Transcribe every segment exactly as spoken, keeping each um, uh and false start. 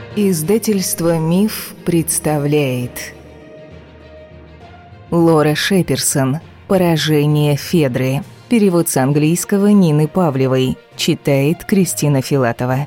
Издательство «Миф» представляет Лора Шеперсон. «Поражение Федры». Перевод с английского Нины Павлевой. Читает Кристина Филатова.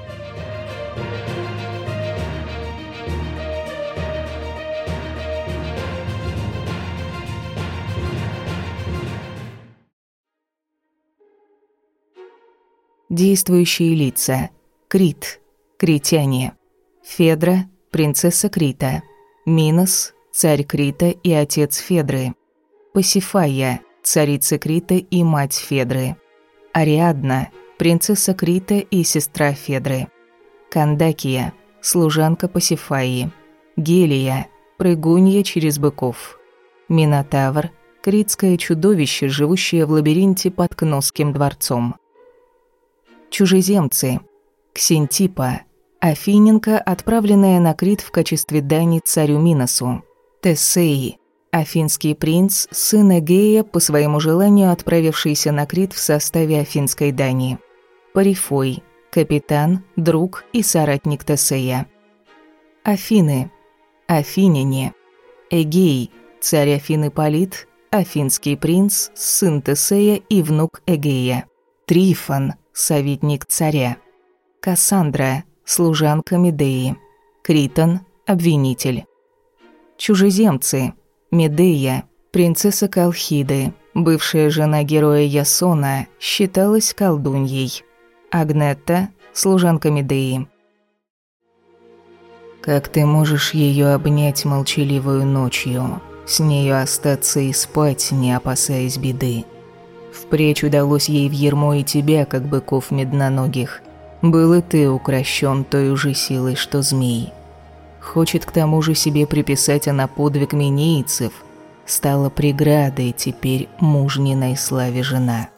Действующие лица. Крит. Критяне. Федра – принцесса Крита. Минос – царь Крита и отец Федры. Пасифая – царица Крита и мать Федры. Ариадна – принцесса Крита и сестра Федры. Кандакия – служанка Пасифаи. Гелия – прыгунья через быков. Минотавр – критское чудовище, живущее в лабиринте под Кносским дворцом. Чужеземцы. Ксентипа – афиненка, отправленная на Крит в качестве дани царю Миносу. Тесей – афинский принц, сын Эгея, по своему желанию отправившийся на Крит в составе афинской дани. Парифой – капитан, друг и соратник Тесея. Афины – афиняне. Эгей – царь Афин Ипполит, афинский принц, сын Тесея и внук Эгея. Трифон – советник царя. Кассандра – служанка Медеи. Критон – обвинитель. Чужеземцы. Медея – принцесса Колхиды, бывшая жена героя Ясона, считалась колдуньей. Агнетта – служанка Медеи. Как ты можешь ее обнять молчаливую ночью, с нею остаться и спать, не опасаясь беды? Впредь удалось ей в ярмо и тебя, как быков медноногих. Был и ты укращен той же силой, что змей. Хочет к тому же себе приписать она подвиг минейцев. Стала преградой теперь мужниной славе жена.